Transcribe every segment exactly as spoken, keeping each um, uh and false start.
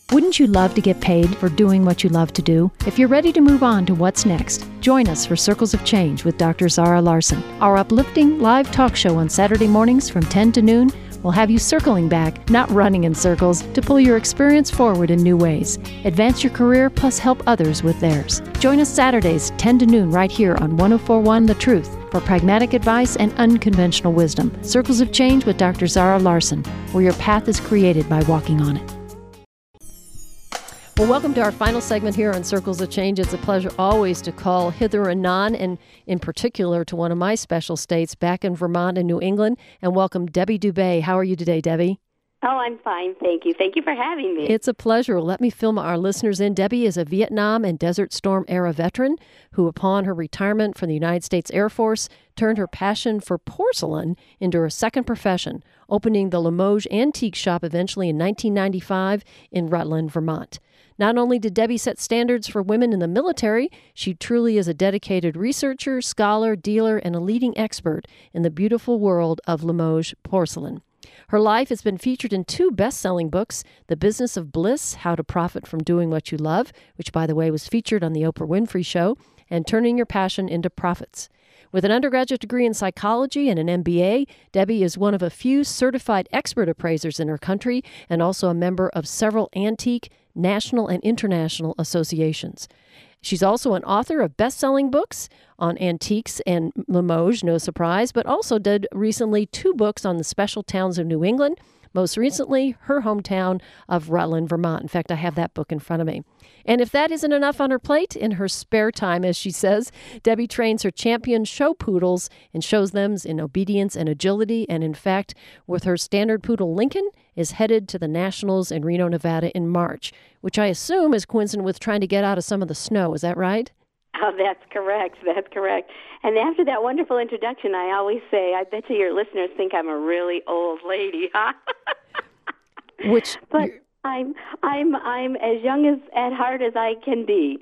Wouldn't you love to get paid for doing what you love to do? If you're ready to move on to what's next, join us for Circles of Change with Doctor Zara Larson. Our uplifting live talk show on Saturday mornings from ten to noon will have you circling back, not running in circles, to pull your experience forward in new ways. Advance your career plus help others with theirs. Join us Saturdays, ten to noon, right here on one oh four point one The Truth for pragmatic advice and unconventional wisdom. Circles of Change with Doctor Zara Larson, where your path is created by walking on it. Well, welcome to our final segment here on Circles of Change. It's a pleasure always to call hither and non, and in particular to one of my special states back in Vermont and New England, and welcome Debbie Dubay. How are you today, Debbie? Oh, I'm fine, thank you. Thank you for having me. It's a pleasure. Let me fill our listeners in. Debbie is a Vietnam and Desert Storm era veteran who, upon her retirement from the United States Air Force, turned her passion for porcelain into her second profession, opening the Limoges Antique Shop eventually in nineteen ninety-five in Rutland, Vermont. Not only did Debbie set standards for women in the military, she truly is a dedicated researcher, scholar, dealer, and a leading expert in the beautiful world of Limoges porcelain. Her life has been featured in two best-selling books, The Business of Bliss, How to Profit from Doing What You Love, which, by the way, was featured on The Oprah Winfrey Show, and Turning Your Passion into Profits. With an undergraduate degree in psychology and an M B A, Debbie is one of a few certified expert appraisers in her country and also a member of several antique, national, and international associations. She's also an author of best-selling books on antiques and Limoges, no surprise, but also did recently two books on the special towns of New England, most recently her hometown of Rutland, Vermont. In fact, I have that book in front of me. And if that isn't enough on her plate, in her spare time, as she says, Debbie trains her champion show poodles and shows them in obedience and agility. And in fact, with her standard poodle, Lincoln, is headed to the Nationals in Reno, Nevada in March, which I assume is coincident with trying to get out of some of the snow. Is that right? Oh, that's correct. That's correct. And after that wonderful introduction, I always say, I bet you your listeners think I'm a really old lady, huh? Which, but I'm I'm I'm as young as at heart as I can be.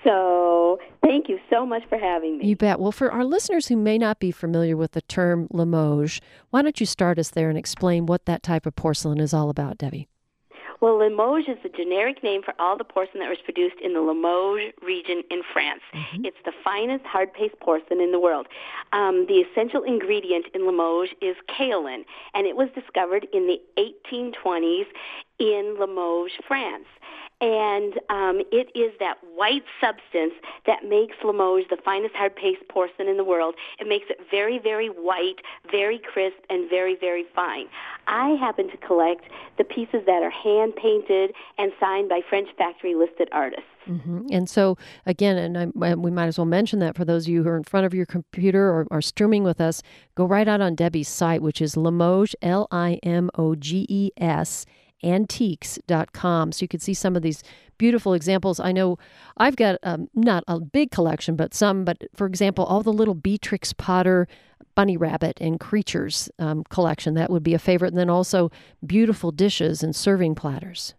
So thank you so much for having me. You bet. Well, for our listeners who may not be familiar with the term Limoges, why don't you start us there and explain what that type of porcelain is all about, Debbie? Well, Limoges is the generic name for all the porcelain that was produced in the Limoges region in France. Mm-hmm. It's the finest hard-paste porcelain in the world. Um, the essential ingredient in Limoges is kaolin, and it was discovered in the eighteen twenties in Limoges, France. And um, it is that white substance that makes Limoges the finest hard-paste porcelain in the world. It makes it very, very white, very crisp, and very, very fine. I happen to collect the pieces that are hand-painted and signed by French factory-listed artists. Mm-hmm. And so, again, and I, we might as well mention that for those of you who are in front of your computer or are streaming with us, go right out on Debbie's site, which is Limoges, L I M O G E S, antiques dot com. So you can see some of these beautiful examples. I know I've got um, not a big collection, but some, but for example, all the little Beatrix Potter bunny rabbit and creatures um, collection, that would be a favorite. And then also beautiful dishes and serving platters.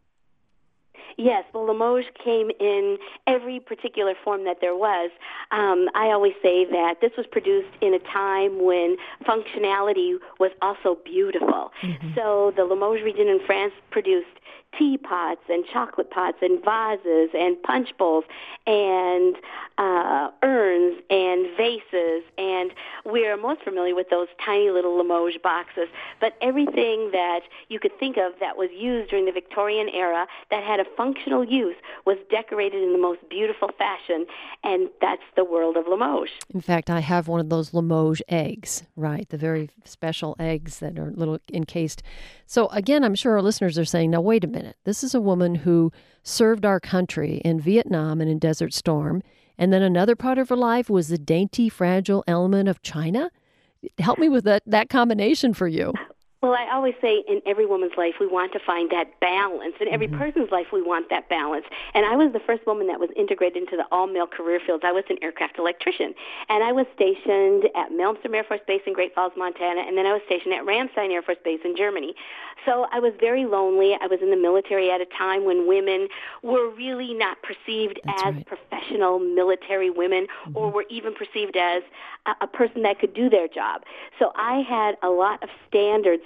Yes, well, Limoges came in every particular form that there was. Um, I always say that this was produced in a time when functionality was also beautiful. Mm-hmm. So the Limoges region in France produced teapots and chocolate pots and vases and punch bowls and uh, urns and vases, and we're most familiar with those tiny little Limoges boxes. But everything that you could think of that was used during the Victorian era that had a functional use was decorated in the most beautiful fashion, and that's the world of Limoges. In fact, I have one of those Limoges eggs, right, the very special eggs that are little encased. So again, I'm sure our listeners are saying, now wait a minute. This is a woman who served our country in Vietnam and in Desert Storm, and then another part of her life was the dainty, fragile element of China. Help me with that, that combination for you. Well, I always say in every woman's life we want to find that balance. In every mm-hmm. person's life we want that balance. And I was the first woman that was integrated into the all-male career fields. I was an aircraft electrician. And I was stationed at Malmstrom Air Force Base in Great Falls, Montana, and then I was stationed at Ramstein Air Force Base in Germany. So I was very lonely. I was in the military at a time when women were really not perceived That's as right. professional military women mm-hmm. or were even perceived as a, a person that could do their job. So I had a lot of standards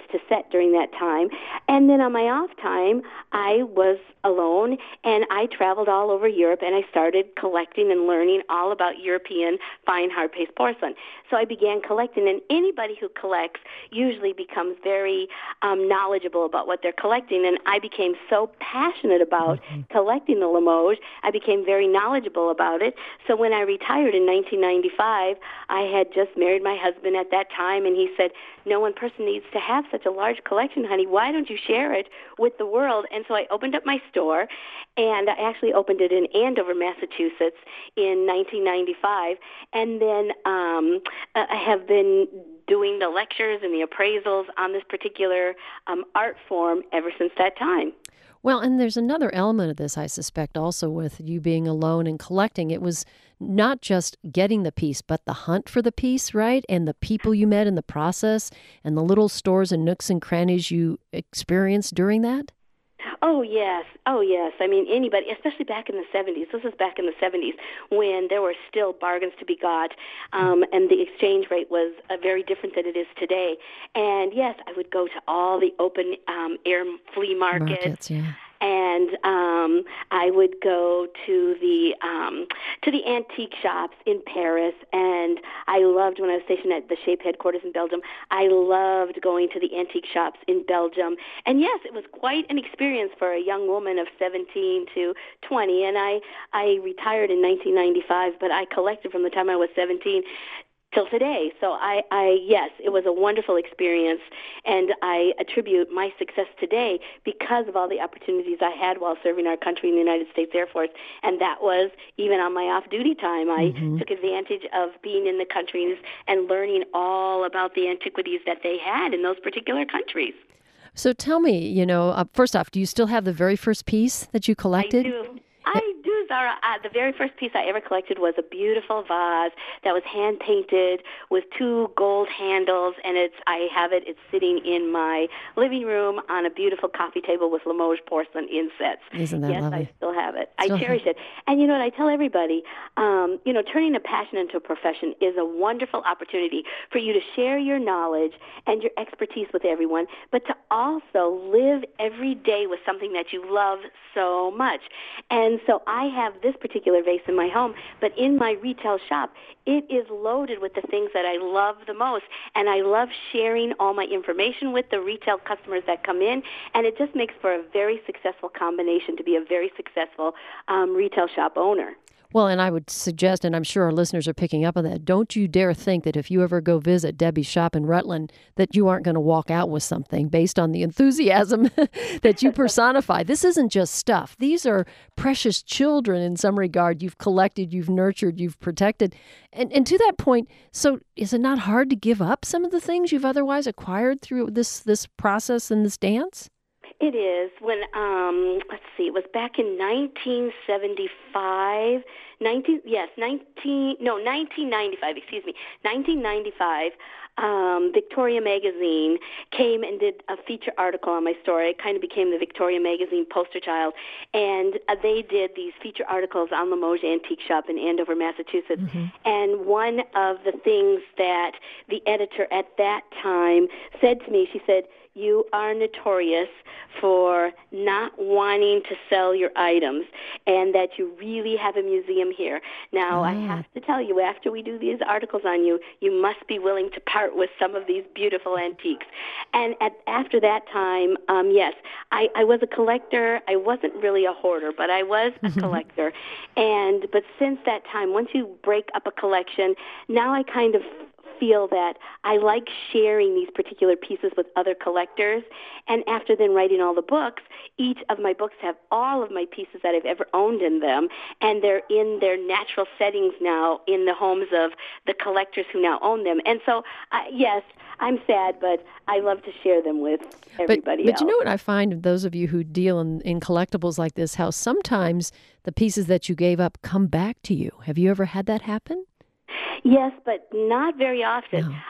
to set during that time. And then on my off time, I was alone, and I traveled all over Europe, and I started collecting and learning all about European fine hard-paste porcelain. So I began collecting, and anybody who collects usually becomes very um, knowledgeable about what they're collecting, and I became so passionate about mm-hmm. collecting the Limoges, I became very knowledgeable about it. So when I retired in nineteen ninety-five, I had just married my husband at that time, and he said, no one person needs to have such a large collection, honey. Why don't you share it with the world? And so I opened up my store, and I actually opened it in Andover, Massachusetts in nineteen ninety-five. And then um, I have been doing the lectures and the appraisals on this particular um, art form ever since that time. Well, and there's another element of this, I suspect, also with you being alone and collecting. It was not just getting the piece, but the hunt for the piece, right? And the people you met in the process and the little stores and nooks and crannies you experienced during that? Oh, yes. Oh, yes. I mean, anybody, especially back in the seventies. This was back in the seventies when there were still bargains to be got, um, and the exchange rate was uh, very different than it is today. And, yes, I would go to all the open um, air flea markets. Markets, yeah. And um, I would go to the um, to the antique shops in Paris, and I loved when I was stationed at the Shape headquarters in Belgium. I loved going to the antique shops in Belgium, and yes, it was quite an experience for a young woman of seventeen to twenty. And I I retired in nineteen ninety-five, but I collected from the time I was seventeen till today. So I, I, yes, it was a wonderful experience, and I attribute my success today because of all the opportunities I had while serving our country in the United States Air Force, and that was even on my off-duty time. I mm-hmm. took advantage of being in the countries and learning all about the antiquities that they had in those particular countries. So tell me, you know, uh, first off, do you still have the very first piece that you collected? I do. I do, Zara. Uh, the very first piece I ever collected was a beautiful vase that was hand-painted with two gold handles, and it's I have it. It's sitting in my living room on a beautiful coffee table with Limoges porcelain insets. Isn't that yes, lovely? I still have it. Still I cherish have... it. And you know what? I tell everybody, um, you know, turning a passion into a profession is a wonderful opportunity for you to share your knowledge and your expertise with everyone, but to also live every day with something that you love so much. And so I have this particular vase in my home, but in my retail shop, it is loaded with the things that I love the most. And I love sharing all my information with the retail customers that come in, and it just makes for a very successful combination to be a very successful um, retail shop owner. Well, and I would suggest, and I'm sure our listeners are picking up on that, don't you dare think that if you ever go visit Debbie's shop in Rutland, that you aren't going to walk out with something based on the enthusiasm that you personify. This isn't just stuff. These are precious children in some regard. You've collected, you've nurtured, you've protected. And, and to that point, so is it not hard to give up some of the things you've otherwise acquired through this, this process and this dance? It is. When, um, let's see, it was back in nineteen seventy-five, nineteen, yes, nineteen, no, nineteen ninety-five, excuse me, nineteen ninety-five, um, Victoria Magazine came and did a feature article on my story. It kind of became the Victoria Magazine poster child, and uh, they did these feature articles on Limoges Antique Shop in Andover, Massachusetts, mm-hmm. and one of the things that the editor at that time said to me, she said, "You are notorious for not wanting to sell your items, and that you really have a museum here. Now, mm. I have to tell you, after we do these articles on you, you must be willing to part with some of these beautiful antiques." And at, after that time, um, yes, I, I was a collector. I wasn't really a hoarder, but I was a collector. And but since that time, once you break up a collection, now I kind of feel that I like sharing these particular pieces with other collectors. And after then writing all the books, each of my books have all of my pieces that I've ever owned in them, and they're in their natural settings now in the homes of the collectors who now own them. And so, uh, yes, I'm sad, but I love to share them with everybody but, else. But you know what I find, those of you who deal in, in collectibles like this, how sometimes the pieces that you gave up come back to you. Have you ever had that happen? Yes, but not very often. No.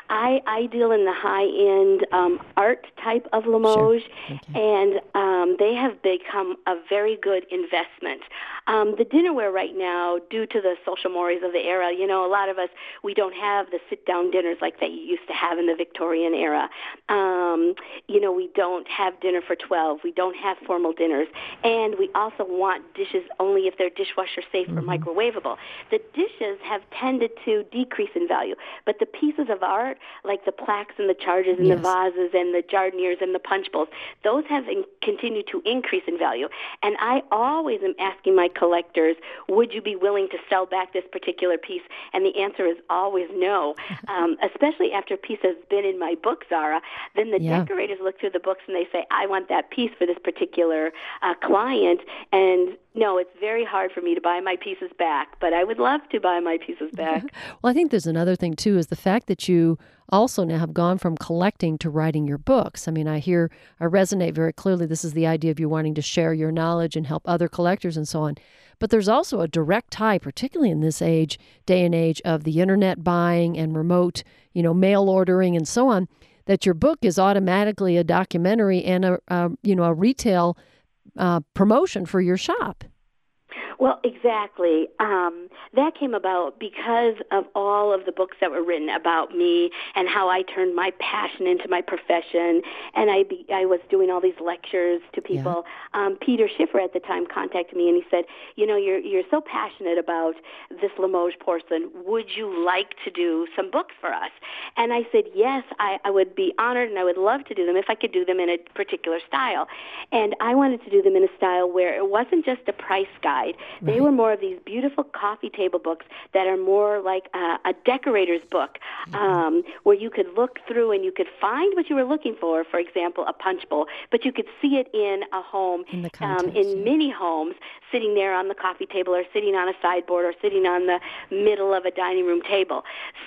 I, I deal in the high-end um, art type of Limoges, sure. Okay. and um, they have become a very good investment. Um, the dinnerware right now, due to the social mores of the era, you know, a lot of us, we don't have the sit-down dinners like that you used to have in the Victorian era. Um, you know, we don't have dinner for twelve. We don't have formal dinners. And we also want dishes only if they're dishwasher safe mm-hmm. or microwavable. The dishes have tended to decrease in value, but the pieces of art, like the plaques and the charges and yes. the vases and the jardinières and the punch bowls, those have in, continued to increase in value. And I always am asking my collectors, would you be willing to sell back this particular piece? And the answer is always no, um, especially after a piece has been in my book, Zara. Then the yeah. decorators look through the books and they say, I want that piece for this particular uh, client. And no, it's very hard for me to buy my pieces back, but I would love to buy my pieces back. Well, I think there's another thing, too, is the fact that you also now have gone from collecting to writing your books. I mean, I hear, I resonate very clearly. This is the idea of you wanting to share your knowledge and help other collectors and so on. But there's also a direct tie, particularly in this age, day and age of the internet buying and remote, you know, mail ordering and so on, that your book is automatically a documentary and a, a you know, a retail uh, promotion for your shop. Well, exactly. Um, that came about because of all of the books that were written about me and how I turned my passion into my profession. And I be, I was doing all these lectures to people. Yeah. Um, Peter Schiffer at the time contacted me and he said, you know, you're you're so passionate about this Limoges porcelain. Would you like to do some books for us? And I said, yes, I, I would be honored and I would love to do them if I could do them in a particular style. And I wanted to do them in a style where it wasn't just a price guide. They right. were more of these beautiful coffee table books that are more like a, a decorator's book, mm-hmm. um, where you could look through and you could find what you were looking for, for example, a punch bowl, but you could see it in a home, in, the context, um, in yeah. many homes, sitting there on the coffee table or sitting on a sideboard or sitting on the middle of a dining room table.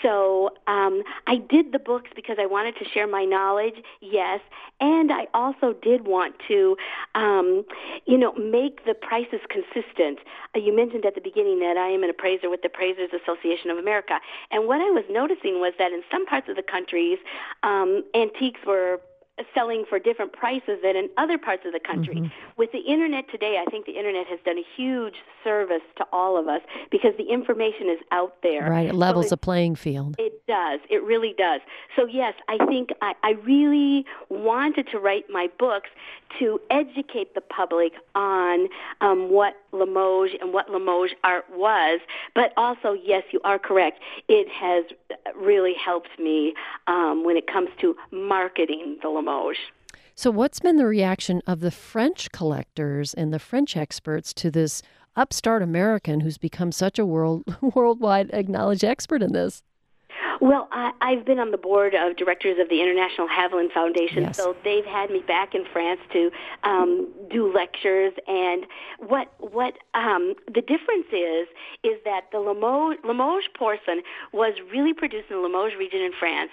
So um, I did the books because I wanted to share my knowledge, yes, and I also did want to, um, you know, make the prices consistent. Uh, you mentioned at the beginning that I am an appraiser with the Appraisers Association of America. And what I was noticing was that in some parts of the countries, um, antiques were selling for different prices than in other parts of the country. Mm-hmm. With the internet today, I think the internet has done a huge service to all of us because the information is out there. Right, it levels so it, the playing field. It does. It really does. So yes, I think I, I really wanted to write my books to educate the public on um, what Limoges and what Limoges art was, but also, yes, you are correct, it has really helped me um, when it comes to marketing the Limoges. So what's been the reaction of the French collectors and the French experts to this upstart American who's become such a world worldwide acknowledged expert in this? Well, I, I've been on the board of directors of the International Haviland Foundation, yes. so they've had me back in France to um, do lectures. And what what um, the difference is is that the Limoges, Limoges porcelain was really produced in the Limoges region in France.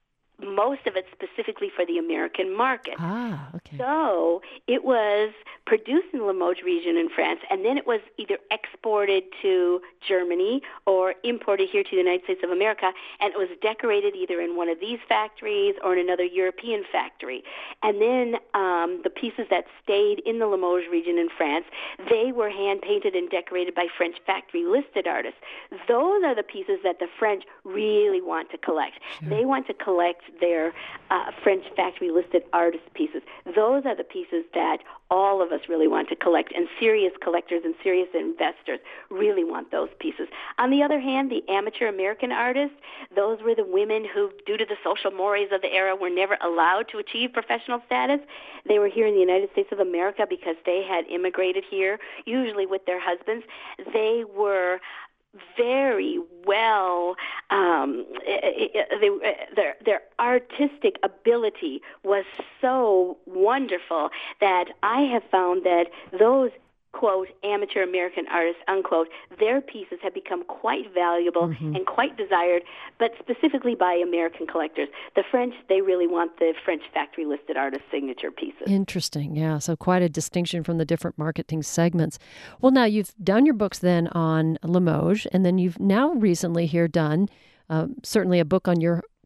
Most of it specifically for the American market. Ah, okay. So it was produced in the Limoges region in France, and then it was either exported to Germany or imported here to the United States of America, and it was decorated either in one of these factories or in another European factory. And then um, the pieces that stayed in the Limoges region in France, they were hand-painted and decorated by French factory-listed artists. Those are the pieces that the French really want to collect. Sure. They want to collect their uh, French factory-listed artist pieces. Those are the pieces that all of us really want to collect, and serious collectors and serious investors really want those pieces. On the other hand, the amateur American artists, those were the women who, due to the social mores of the era, were never allowed to achieve professional status. They were here in the United States of America because they had immigrated here, usually with their husbands. They were very well, um, they, their, their artistic ability was so wonderful that I have found that those, quote, amateur American artists, unquote, their pieces have become quite valuable mm-hmm. and quite desired, but specifically by American collectors. The French, they really want the French factory-listed artist signature pieces. Interesting, yeah. So quite a distinction from the different marketing segments. Well, now you've done your books then on Limoges, and then you've now recently here done uh, certainly a book on your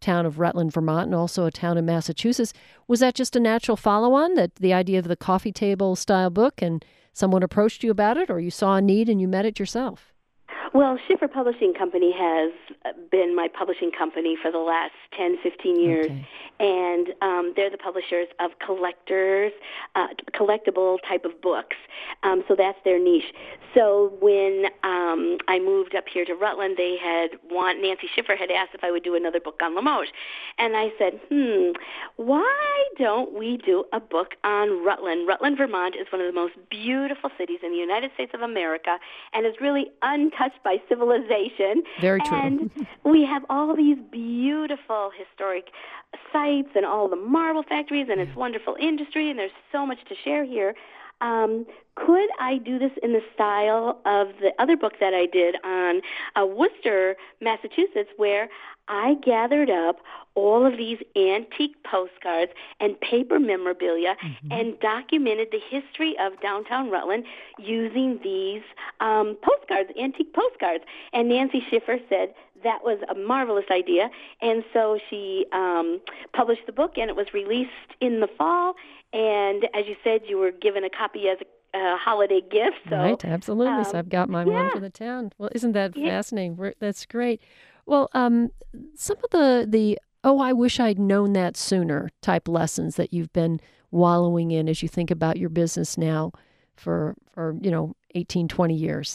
town of Rutland, Vermont, and also a town in Massachusetts. Was that just a natural follow-on, that the idea of the coffee table style book, and someone approached you about it, or you saw a need and you met it yourself? Well, Schiffer Publishing Company has been my publishing company for the last ten, fifteen years, Okay. and um, they're the publishers of collectors, uh, collectible type of books. Um, so that's their niche. So when um, I moved up here to Rutland, they had want Nancy Schiffer had asked if I would do another book on Limoges, and I said, "Hmm, why don't we do a book on Rutland?" Rutland, Vermont, is one of the most beautiful cities in the United States of America, and is really untouched by civilization. Very true. And we have all these beautiful historic sites and all the marble factories, and it's wonderful industry, and there's so much to share here. Um, could I do this in the style of the other book that I did on uh, Worcester, Massachusetts, where I gathered up all of these antique postcards and paper memorabilia mm-hmm. and documented the history of downtown Rutland using these um, postcards, antique postcards. And Nancy Schiffer said that was a marvelous idea, and so she um, published the book, and it was released in the fall. And as you said, you were given a copy as a uh, holiday gift. So, right, absolutely. Um, so I've got mine yeah. one for the town. Well, isn't that yeah. fascinating? We're, that's great. Well, um, some of the, the, oh, I wish I'd known that sooner type lessons that you've been wallowing in as you think about your business now for, for you know, eighteen, twenty years.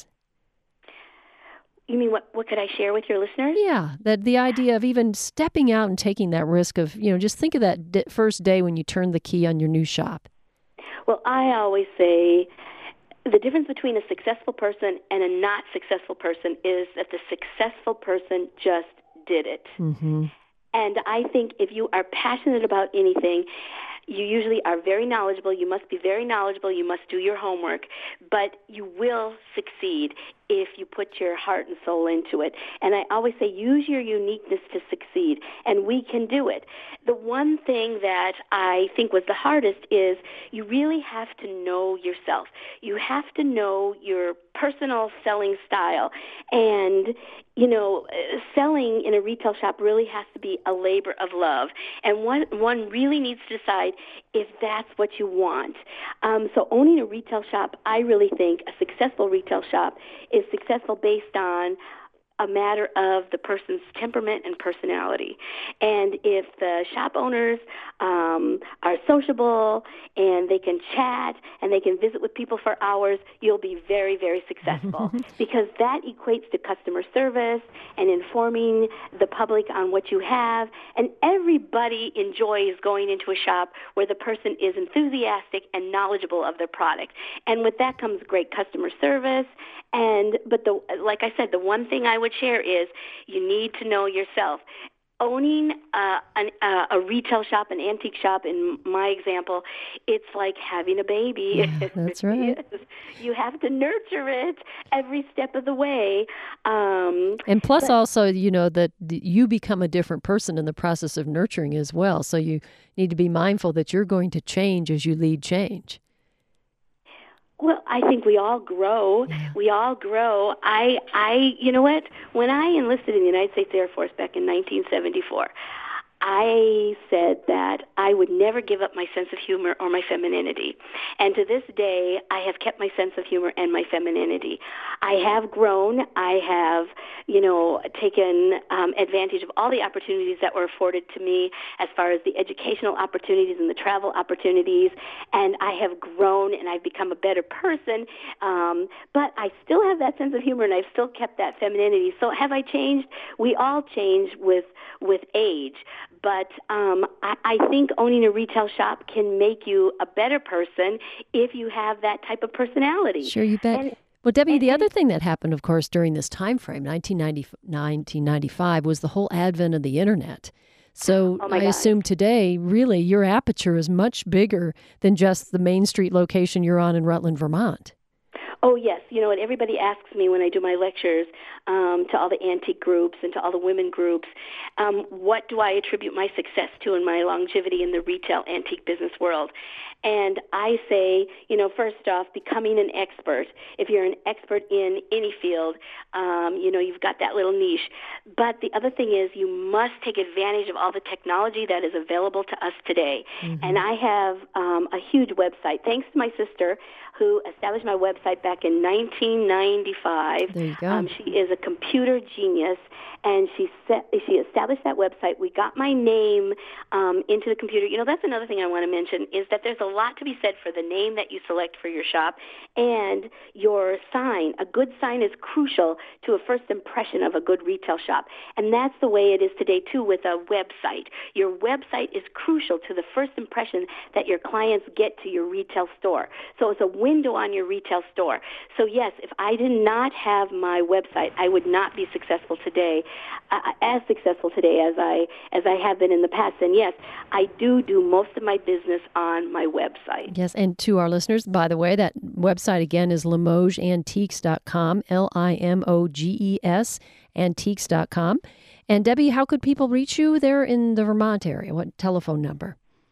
You mean what, what could I share with your listeners? Yeah, that the idea of even stepping out and taking that risk of, you know, just think of that d- first day when you turned the key on your new shop. Well, I always say the difference between a successful person and a not successful person is that the successful person just did it. Mm-hmm. And I think if you are passionate about anything, you usually are very knowledgeable. You must be very knowledgeable. You must do your homework. But you will succeed if you put your heart and soul into it. And I always say use your uniqueness to succeed, and we can do it. The one thing that I think was the hardest is you really have to know yourself. You have to know your personal selling style. And, you know, selling in a retail shop really has to be a labor of love. And one, one really needs to decide if that's what you want. Um, so owning a retail shop, I really think a successful retail shop is successful based on a matter of the person's temperament and personality. And if the shop owners um, are sociable and they can chat and they can visit with people for hours, you'll be very, very successful because that equates to customer service and informing the public on what you have. And everybody enjoys going into a shop where the person is enthusiastic and knowledgeable of their product. And with that comes great customer service. And but the like I said, the one thing I would share is you need to know yourself. Owning uh, an, uh, a retail shop, an antique shop, in my example, it's like having a baby. Yeah, that's right. You have to nurture it every step of the way. Um, and plus but, also, you know, that you become a different person in the process of nurturing as well. So you need to be mindful that you're going to change as you lead change. Well, I think we all grow. Yeah. We all grow. I, I, you know what? When I enlisted in the United States Air Force back in nineteen seventy-four, I said that I would never give up my sense of humor or my femininity. And to this day, I have kept my sense of humor and my femininity. I have grown. I have, you know, taken um, advantage of all the opportunities that were afforded to me as far as the educational opportunities and the travel opportunities. And I have grown and I've become a better person. Um, but I still have that sense of humor and I've still kept that femininity. So have I changed? We all change with, with age. But um, I, I think owning a retail shop can make you a better person if you have that type of personality. Sure, you bet. And, well, Debbie, and, the other thing that happened, of course, during this time frame, nineteen ninety, nineteen ninety-five, was the whole advent of the Internet. So oh I God. assume today, really, your aperture is much bigger than just the Main Street location you're on in Rutland, Vermont. Oh, yes. You know what? Everybody asks me when I do my lectures um, to all the antique groups and to all the women groups, um, what do I attribute my success to and my longevity in the retail antique business world? And I say, you know, first off, becoming an expert. If you're an expert in any field, um, you know, you've got that little niche. But the other thing is you must take advantage of all the technology that is available to us today. Mm-hmm. And I have um, a huge website. Thanks to my sister, who established my website back in nineteen ninety-five. There you go. Um, she is a computer genius, and she set, she established that website. We got my name um, into the computer. You know, that's another thing I want to mention is that there's a lot to be said for the name that you select for your shop and your sign. A good sign is crucial to a first impression of a good retail shop, and that's the way it is today, too, with a website. Your website is crucial to the first impression that your clients get to your retail store. So it's a window on your retail store. So yes, if I did not have my website, I would not be successful today, uh, as successful today as I as I have been in the past. And yes, I do do most of my business on my website. Yes, and to our listeners, by the way, that website again is Limoges Antiques dot com, L I M O G E S, antiques dot com. And Debbie, how could people reach you there in the Vermont area? What telephone number?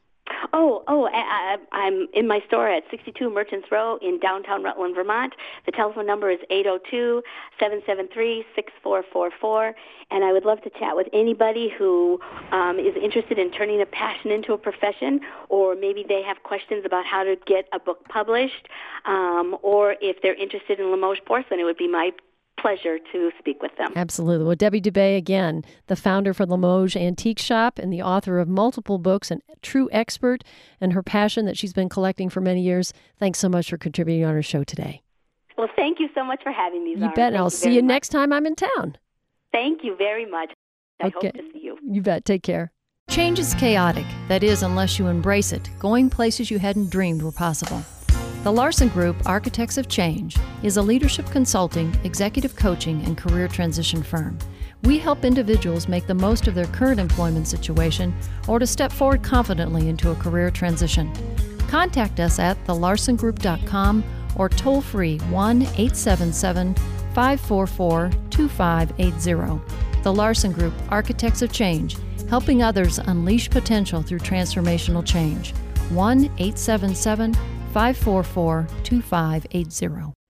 Oh, oh, I, I, I'm in my store at sixty-two Merchants Row in downtown Rutland, Vermont. The telephone number is eight oh two, seven seven three, six four four four, and I would love to chat with anybody who um, is interested in turning a passion into a profession, or maybe they have questions about how to get a book published, um, or if they're interested in Limoges porcelain, it would be my pleasure to speak with them. Absolutely. Well, Debbie Dubé, again, the founder for Limoges Antique Shop and the author of multiple books, and true expert in her passion that she's been collecting for many years. Thanks so much for contributing on our show today. Well, thank you so much for having me, Zara. You bet. And I'll see you much. next time I'm in town. Thank you very much. I okay. hope to see you. You bet. Take care. Change is chaotic. That is, unless you embrace it, going places you hadn't dreamed were possible. The Larson Group, Architects of Change, is a leadership consulting, executive coaching, and career transition firm. We help individuals make the most of their current employment situation or to step forward confidently into a career transition. Contact us at the larson group dot com or toll free one eight seven seven, five four four, two five eight zero. The Larson Group, Architects of Change, helping others unleash potential through transformational change. one eight seven seven, five four four, two five eight zero.